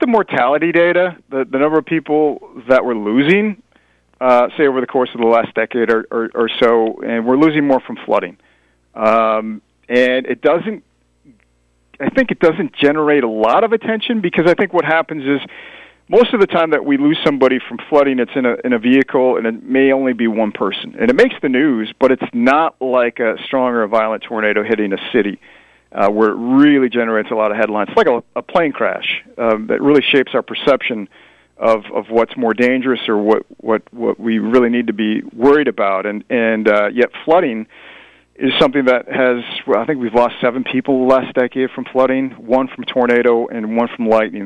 the mortality data, the number of people that we're losing, say over the course of the last decade or so, and we're losing more from flooding. And it doesn't, I think it doesn't generate a lot of attention, because I think what happens is most of the time that we lose somebody from flooding, it's in a vehicle, and it may only be one person. And it makes the news, but it's not like a strong or a violent tornado hitting a city, where it really generates a lot of headlines. It's like a plane crash that really shapes our perception of what's more dangerous, or what we really need to be worried about. And yet flooding is something that has, I think we've lost 7 people last decade from flooding, 1 from tornado and 1 from lightning.